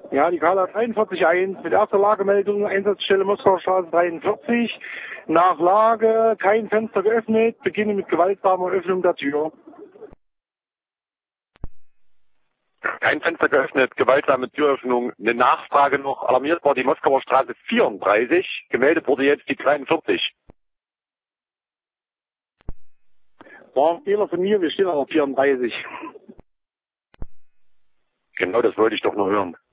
Ja, die Kala 43.1 mit erster Lagemeldung, Einsatzstelle Moskauer Straße 43. Nach Lage, kein Fenster geöffnet, beginne mit gewaltsamer Öffnung der Tür. Kein Fenster geöffnet, gewaltsame Türöffnung. Eine Nachfrage noch. Alarmiert war die Moskauer Straße 34. Gemeldet wurde jetzt die 43. War ein Fehler von mir, wir stehen auf 34. Genau, das wollte ich doch nur hören.